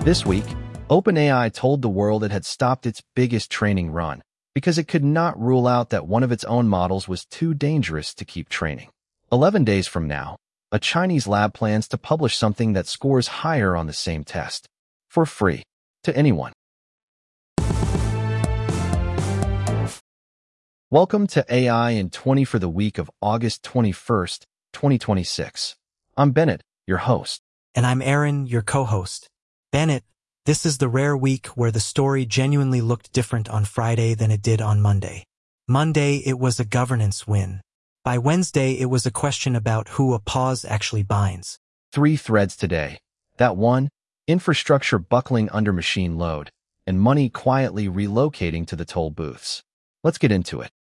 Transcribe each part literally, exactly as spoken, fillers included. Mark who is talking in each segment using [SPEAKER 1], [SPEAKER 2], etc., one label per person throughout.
[SPEAKER 1] This week, OpenAI told the world it had stopped its biggest training run because it could not rule out that one of its own models was too dangerous to keep training. Eleven days from now, a Chinese lab plans to publish something that scores higher on the same test, for free, to anyone. Welcome to A I in twenty for the week of August twenty-first, twenty twenty-six. I'm Bennett, your host.
[SPEAKER 2] And I'm Aaron, your co-host. Bennett, this is the rare week where the story genuinely looked different on Friday than it did on Monday. Monday, it was a governance win. By Wednesday, it was a question about who a pause actually binds.
[SPEAKER 1] Three threads today. That one, infrastructure buckling under machine load, and money quietly relocating to the toll booths. Let's get into it.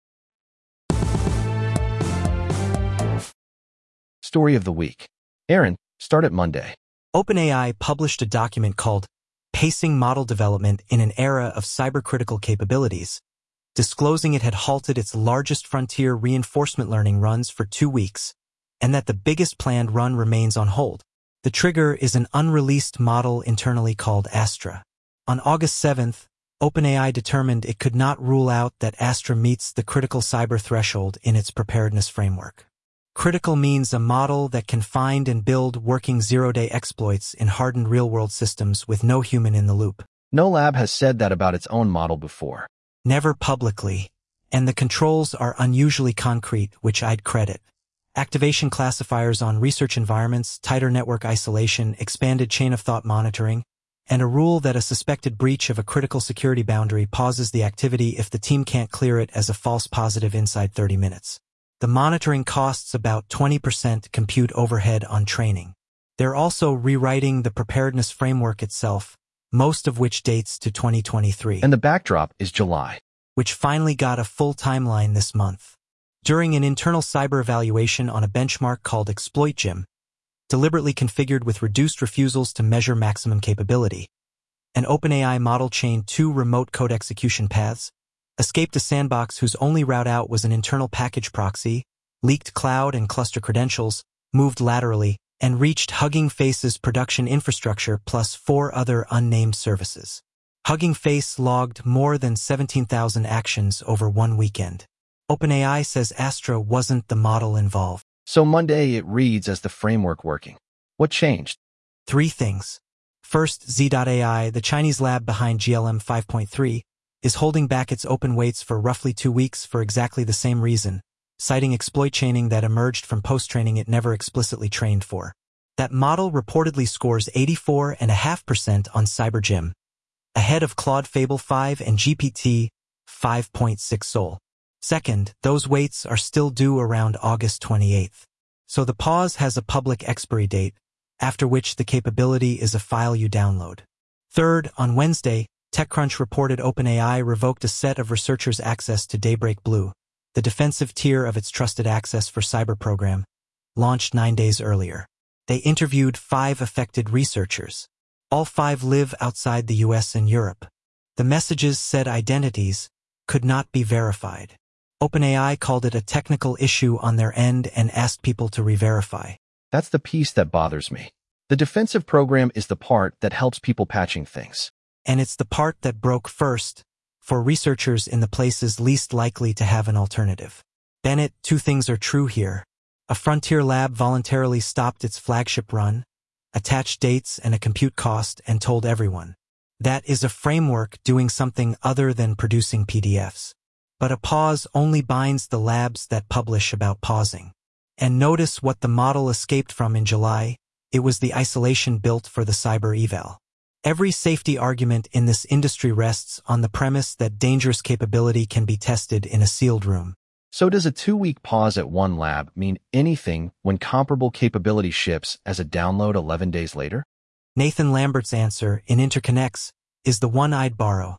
[SPEAKER 1] Story of the week. Aaron, start at Monday.
[SPEAKER 2] OpenAI published a document called Pacing Model Development in an Era of Cybercritical Capabilities, disclosing it had halted its largest frontier reinforcement learning runs for two weeks, and that the biggest planned run remains on hold. The trigger is an unreleased model internally called Astra. On August seventh, OpenAI determined it could not rule out that Astra meets the critical cyber threshold in its preparedness framework. Critical means a model that can find and build working zero-day exploits in hardened real-world systems with no human in the loop.
[SPEAKER 1] No lab has said that about its own model before.
[SPEAKER 2] Never publicly, and the controls are unusually concrete, which I'd credit. Activation classifiers on research environments, tighter network isolation, expanded chain-of-thought monitoring, and a rule that a suspected breach of a critical security boundary pauses the activity if the team can't clear it as a false positive inside thirty minutes. The monitoring costs about twenty percent compute overhead on training. They're also rewriting the preparedness framework itself, most of which dates to twenty twenty-three.
[SPEAKER 1] And the backdrop is July,
[SPEAKER 2] which finally got a full timeline this month. During an internal cyber evaluation on a benchmark called ExploitGym, deliberately configured with reduced refusals to measure maximum capability, an OpenAI model chained two remote code execution paths, escaped a sandbox whose only route out was an internal package proxy, leaked cloud and cluster credentials, moved laterally, and reached Hugging Face's production infrastructure plus four other unnamed services. Hugging Face logged more than seventeen thousand actions over one weekend. OpenAI says Astra wasn't the model involved.
[SPEAKER 1] So Monday it reads as the framework working. What changed?
[SPEAKER 2] Three things. First, Z dot A I, the Chinese lab behind G L M five point three, is holding back its open weights for roughly two weeks for exactly the same reason, citing exploit chaining that emerged from post-training it never explicitly trained for. That model reportedly scores eighty-four point five percent on CyberGym, ahead of Claude Fable five and G P T five point six Sol. Second, those weights are still due around August twenty-eighth. So the pause has a public expiry date, after which the capability is a file you download. Third, on Wednesday, TechCrunch reported OpenAI revoked a set of researchers' access to Daybreak Blue, the defensive tier of its Trusted Access for Cyber program, launched nine days earlier. They interviewed five affected researchers. All five live outside the U S and Europe. The messages said identities could not be verified. OpenAI called it a technical issue on their end and asked people to re-verify.
[SPEAKER 1] That's the piece that bothers me. The defensive program is the part that helps people patching things.
[SPEAKER 2] And it's the part that broke first, for researchers in the places least likely to have an alternative. Bennett, two things are true here. A frontier lab voluntarily stopped its flagship run, attached dates and a compute cost, and told everyone. That is a framework doing something other than producing P D Fs. But a pause only binds the labs that publish about pausing. And notice what the model escaped from in July. It was the isolation built for the cyber eval. Every safety argument in this industry rests on the premise that dangerous capability can be tested in a sealed room.
[SPEAKER 1] So does a two-week pause at one lab mean anything when comparable capability ships as a download eleven days later?
[SPEAKER 2] Nathan Lambert's answer, in Interconnects, is the one I'd borrow.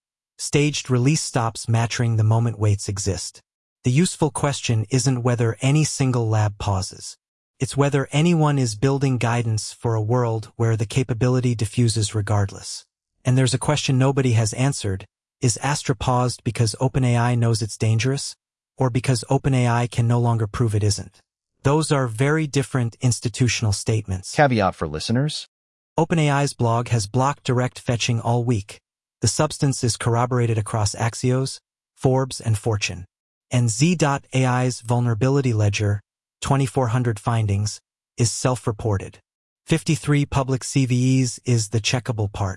[SPEAKER 2] Staged release stops matching the moment weights exist. The useful question isn't whether any single lab pauses. It's whether anyone is building guidance for a world where the capability diffuses regardless. And there's a question nobody has answered. Is Astra paused because OpenAI knows it's dangerous? Or because OpenAI can no longer prove it isn't? Those are very different institutional statements.
[SPEAKER 1] Caveat for listeners.
[SPEAKER 2] OpenAI's blog has blocked direct fetching all week. The substance is corroborated across Axios, Forbes, and Fortune. And Z dot A I's vulnerability ledger, twenty-four hundred findings, is self-reported. fifty-three public C V Es is the checkable part.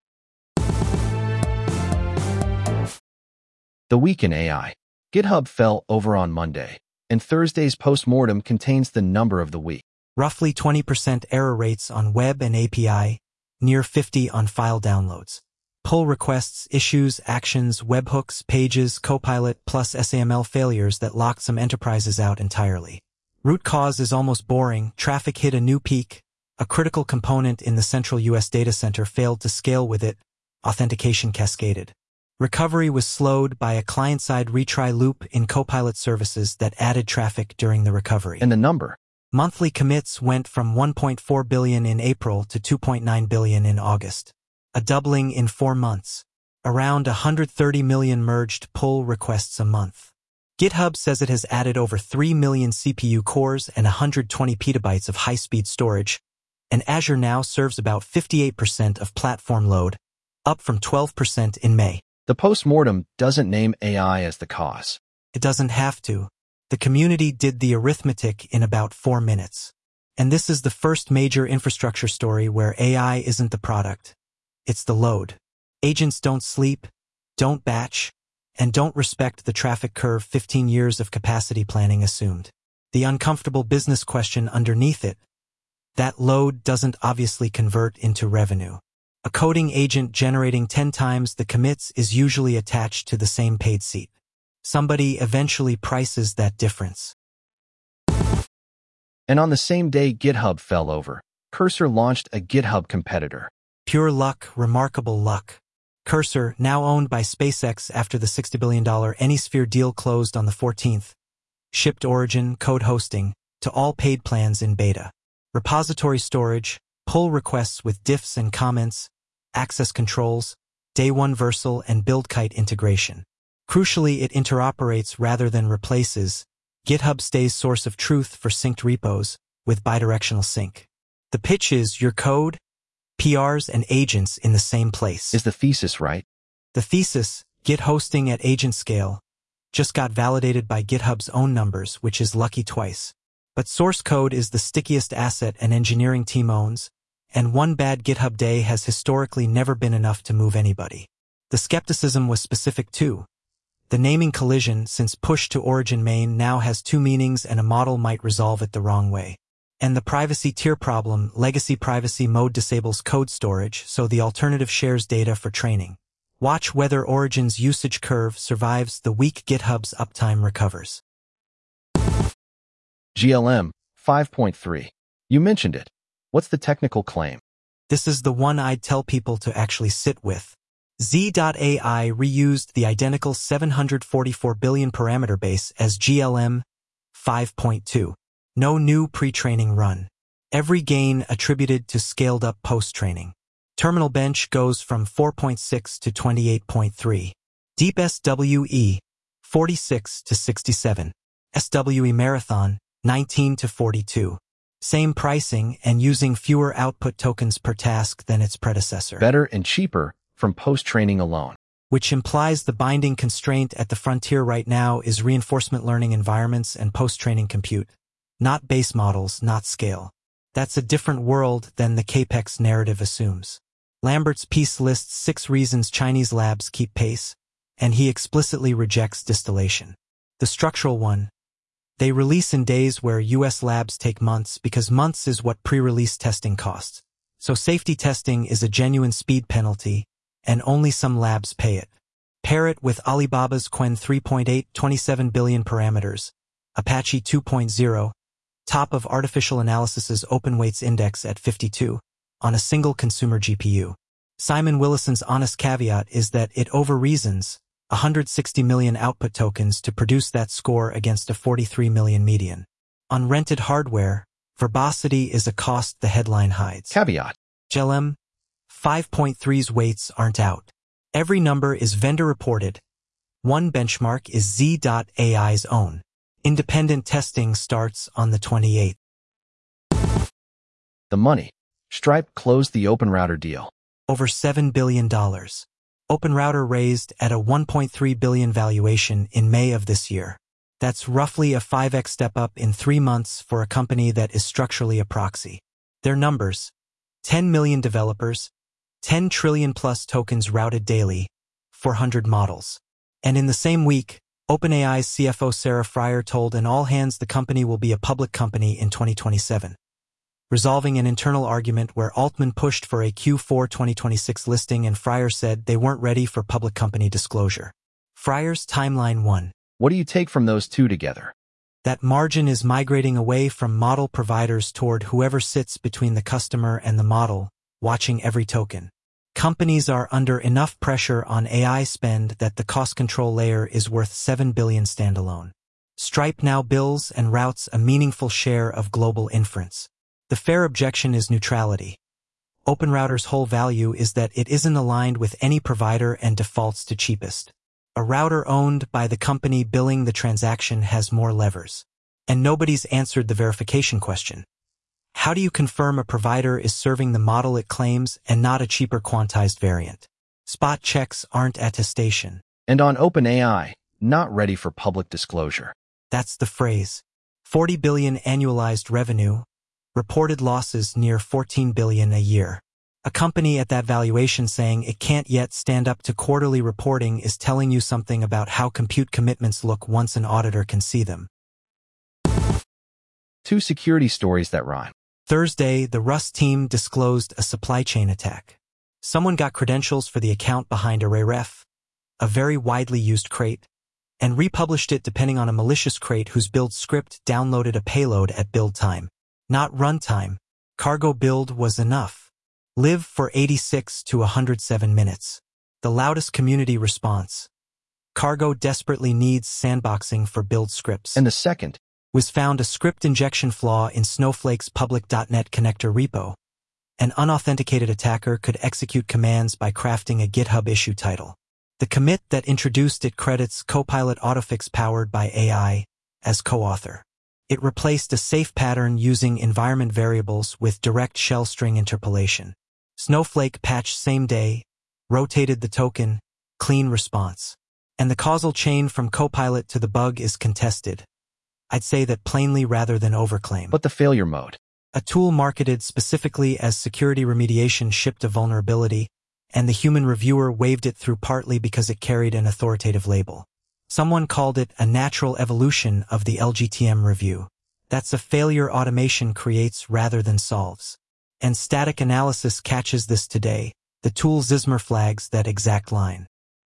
[SPEAKER 1] The week in A I. GitHub fell over on Monday, and Thursday's postmortem contains the number of the week.
[SPEAKER 2] Roughly twenty percent error rates on web and A P I, near fifty on file downloads. Pull requests, issues, actions, webhooks, pages, Copilot, plus S A M L failures that locked some enterprises out entirely. Root cause is almost boring. Traffic hit a new peak. A critical component in the central U S data center failed to scale with it. Authentication cascaded. Recovery was slowed by a client-side retry loop in Copilot services that added traffic during the recovery.
[SPEAKER 1] And the number.
[SPEAKER 2] Monthly commits went from one point four billion in April to two point nine billion in August. A doubling in four months. Around one hundred thirty million merged pull requests a month. GitHub says it has added over three million C P U cores and one hundred twenty petabytes of high-speed storage, and Azure now serves about fifty-eight percent of platform load, up from twelve percent in May.
[SPEAKER 1] The postmortem doesn't name A I as the cause.
[SPEAKER 2] It doesn't have to. The community did the arithmetic in about four minutes. And this is the first major infrastructure story where A I isn't the product. It's the load. Agents don't sleep, don't batch, and don't respect the traffic curve fifteen years of capacity planning assumed. The uncomfortable business question underneath it, that load doesn't obviously convert into revenue. A coding agent generating ten times the commits is usually attached to the same paid seat. Somebody eventually prices that difference.
[SPEAKER 1] And on the same day GitHub fell over, Cursor launched a GitHub competitor.
[SPEAKER 2] Pure luck, remarkable luck. Cursor, now owned by SpaceX after the sixty billion dollars AnySphere deal closed on the fourteenth, shipped Origin code hosting to all paid plans in beta. Repository storage, pull requests with diffs and comments, access controls, day one Versal and BuildKite integration. Crucially, it interoperates rather than replaces. GitHub stays source of truth for synced repos with bidirectional sync. The pitch is your code, P Rs, and agents in the same place.
[SPEAKER 1] Is the thesis right?
[SPEAKER 2] The thesis, Git hosting at agent scale, just got validated by GitHub's own numbers, which is lucky twice. But source code is the stickiest asset an engineering team owns, and one bad GitHub day has historically never been enough to move anybody. The skepticism was specific too. The naming collision, since push to origin main now has two meanings and a model might resolve it the wrong way. And the privacy tier problem, legacy privacy mode disables code storage, so the alternative shares data for training. Watch whether Origin's usage curve survives the weak GitHub's uptime recovers.
[SPEAKER 1] G L M five point three. You mentioned it. What's the technical claim?
[SPEAKER 2] This is the one I'd tell people to actually sit with. Z dot A I reused the identical seven hundred forty-four billion parameter base as G L M five point two. No new pre-training run. Every gain attributed to scaled-up post-training. Terminal bench goes from four point six to twenty-eight point three. Deep S W E, forty-six to sixty-seven. S W E Marathon, nineteen to forty-two. Same pricing and using fewer output tokens per task than its predecessor.
[SPEAKER 1] Better and cheaper from post-training alone.
[SPEAKER 2] Which implies the binding constraint at the frontier right now is reinforcement learning environments and post-training compute. Not base models, not scale. That's a different world than the CAPEX narrative assumes. Lambert's piece lists six reasons Chinese labs keep pace, and he explicitly rejects distillation. The structural one, they release in days where U S labs take months because months is what pre-release testing costs. So safety testing is a genuine speed penalty, and only some labs pay it. Pair it with Alibaba's Qwen three point eight, twenty-seven billion parameters, Apache two point oh, top of Artificial Analysis's Open Weights Index at fifty-two, on a single consumer G P U. Simon Willison's honest caveat is that it over-reasons one hundred sixty million output tokens to produce that score against a forty-three million median. On rented hardware, verbosity is a cost the headline hides.
[SPEAKER 1] Caveat.
[SPEAKER 2] G L M five point three's weights aren't out. Every number is vendor reported. One benchmark is Z dot A I's own. Independent testing starts on the twenty-eighth.
[SPEAKER 1] The money. Stripe closed the OpenRouter deal.
[SPEAKER 2] Over seven billion dollars. OpenRouter raised at a one point three billion dollars valuation in May of this year. That's roughly a five x step up in three months for a company that is structurally a proxy. Their numbers: ten million developers, ten trillion plus tokens routed daily, four hundred models. And in the same week, OpenAI's C F O Sarah Friar told an all-hands the company will be a public company in twenty twenty-seven, resolving an internal argument where Altman pushed for a Q four twenty twenty-six listing and Friar said they weren't ready for public company disclosure. Friar's timeline one.
[SPEAKER 1] What do you take from those two together?
[SPEAKER 2] That margin is migrating away from model providers toward whoever sits between the customer and the model, watching every token. Companies are under enough pressure on A I spend that the cost control layer is worth seven billion dollars standalone. Stripe now bills and routes a meaningful share of global inference. The fair objection is neutrality. OpenRouter's whole value is that it isn't aligned with any provider and defaults to cheapest. A router owned by the company billing the transaction has more levers. And nobody's answered the verification question. How do you confirm a provider is serving the model it claims and not a cheaper quantized variant? Spot checks aren't attestation.
[SPEAKER 1] And on OpenAI, not ready for public disclosure.
[SPEAKER 2] That's the phrase. forty billion dollars annualized revenue, reported losses near fourteen billion dollars a year. A company at that valuation saying it can't yet stand up to quarterly reporting is telling you something about how compute commitments look once an auditor can see them.
[SPEAKER 1] Two security stories that rhyme.
[SPEAKER 2] Thursday, the Rust team disclosed a supply chain attack. Someone got credentials for the account behind ArrayRef, a very widely used crate, and republished it depending on a malicious crate whose build script downloaded a payload at build time. Not runtime. Cargo build was enough. Live for eighty-six to one hundred seven minutes. The loudest community response. Cargo desperately needs sandboxing for build scripts.
[SPEAKER 1] And the second
[SPEAKER 2] was found a script injection flaw in Snowflake's public dot net connector repo. An unauthenticated attacker could execute commands by crafting a GitHub issue title. The commit that introduced it credits Copilot Autofix powered by A I as co-author. It replaced a safe pattern using environment variables with direct shell string interpolation. Snowflake patched same day, rotated the token, clean response. And the causal chain from Copilot to the bug is contested. I'd say that plainly rather than overclaim.
[SPEAKER 1] But the failure mode.
[SPEAKER 2] A tool marketed specifically as security remediation shipped a vulnerability, and the human reviewer waved it through partly because it carried an authoritative label. Someone called it a natural evolution of the L G T M review. That's a failure automation creates rather than solves. And static analysis catches this today. The tool Zismer flags that exact line.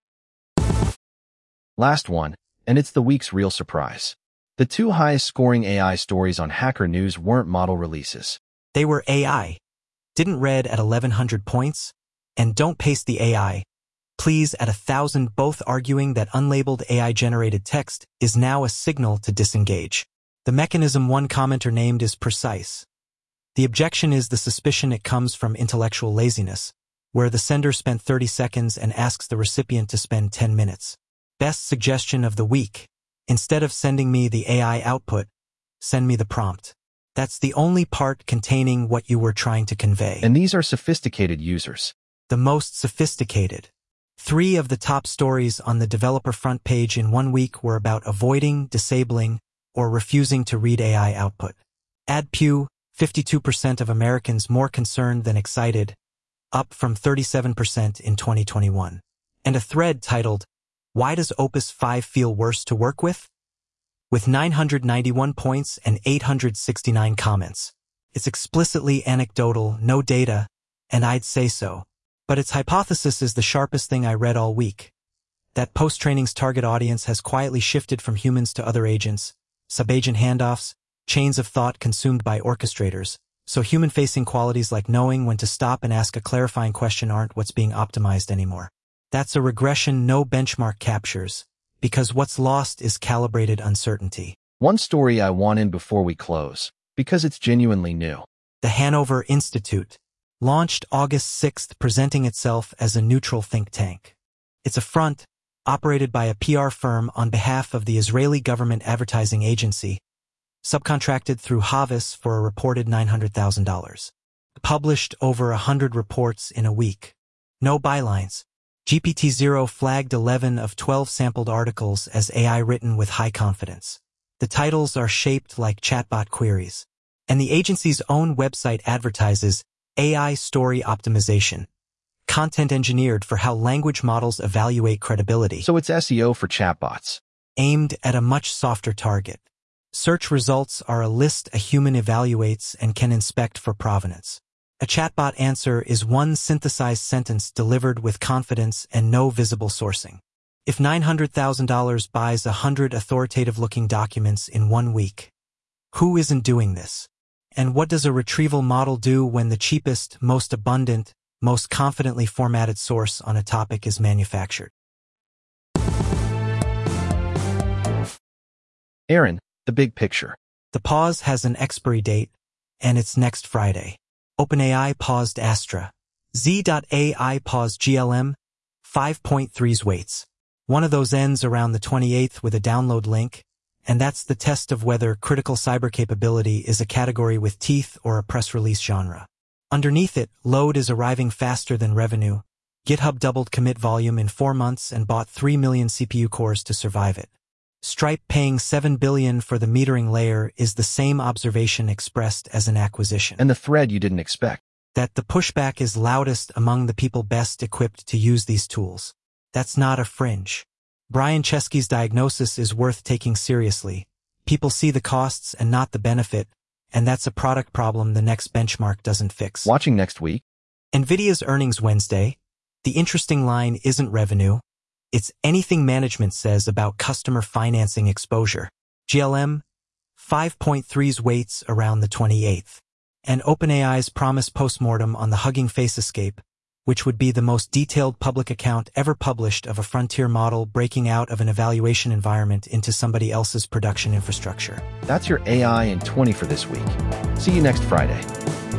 [SPEAKER 1] Last one, and it's the week's real surprise. The two highest scoring A I stories on Hacker News weren't model releases.
[SPEAKER 2] They were A I. Didn't read at eleven hundred points, and don't paste the A I. Please at a thousand, both arguing that unlabeled A I-generated text is now a signal to disengage. The mechanism one commenter named is precise. The objection is the suspicion it comes from intellectual laziness, where the sender spent thirty seconds and asks the recipient to spend ten minutes. Best suggestion of the week. Instead of sending me the A I output, send me the prompt. That's the only part containing what you were trying to convey.
[SPEAKER 1] And these are sophisticated users.
[SPEAKER 2] The most sophisticated. Three of the top stories on the developer front page in one week were about avoiding, disabling, or refusing to read A I output. AdPew, fifty-two percent of Americans more concerned than excited, up from thirty-seven percent in twenty twenty-one. And a thread titled, Why Does Opus five Feel Worse to Work With? With nine hundred ninety-one points and eight hundred sixty-nine comments. It's explicitly anecdotal, no data, and I'd say so. But its hypothesis is the sharpest thing I read all week. That post-training's target audience has quietly shifted from humans to other agents, sub-agent handoffs, chains of thought consumed by orchestrators, so human-facing qualities like knowing when to stop and ask a clarifying question aren't what's being optimized anymore. That's a regression no benchmark captures, because what's lost is calibrated uncertainty.
[SPEAKER 1] One story I want in before we close, because it's genuinely new.
[SPEAKER 2] The Hanover Institute, launched August sixth, presenting itself as a neutral think tank. It's a front, operated by a P R firm on behalf of the Israeli government advertising agency, subcontracted through Havas for a reported nine hundred thousand dollars. published over a hundred reports in a week. No bylines. G P T zero flagged eleven of twelve sampled articles as A I written with high confidence. The titles are shaped like chatbot queries. And the agency's own website advertises A I story optimization, content engineered for how language models evaluate credibility.
[SPEAKER 1] So it's S E O for chatbots.
[SPEAKER 2] Aimed at a much softer target. Search results are a list a human evaluates and can inspect for provenance. A chatbot answer is one synthesized sentence delivered with confidence and no visible sourcing. If nine hundred thousand dollars buys one hundred authoritative-looking documents in one week, who isn't doing this? And what does a retrieval model do when the cheapest, most abundant, most confidently formatted source on a topic is manufactured?
[SPEAKER 1] Aaron, the big picture.
[SPEAKER 2] The pause has an expiry date, and it's next Friday. OpenAI paused Astra. Z dot A I paused G L M five point three's weights. One of those ends around the twenty-eighth with a download link, and that's the test of whether critical cyber capability is a category with teeth or a press release genre. Underneath it, load is arriving faster than revenue. GitHub doubled commit volume in four months and bought three million C P U cores to survive it. Stripe paying seven billion dollars for the metering layer is the same observation expressed as an acquisition.
[SPEAKER 1] And the thread you didn't expect.
[SPEAKER 2] That the pushback is loudest among the people best equipped to use these tools. That's not a fringe. Brian Chesky's diagnosis is worth taking seriously. People see the costs and not the benefit, and that's a product problem the next benchmark doesn't fix.
[SPEAKER 1] Watching next week.
[SPEAKER 2] NVIDIA's earnings Wednesday. The interesting line isn't revenue. It's anything management says about customer financing exposure. G L M five point three's weights around the twenty-eighth. And OpenAI's promised postmortem on the Hugging Face escape, which would be the most detailed public account ever published of a frontier model breaking out of an evaluation environment into somebody else's production infrastructure.
[SPEAKER 1] That's your A I in twenty for this week. See you next Friday.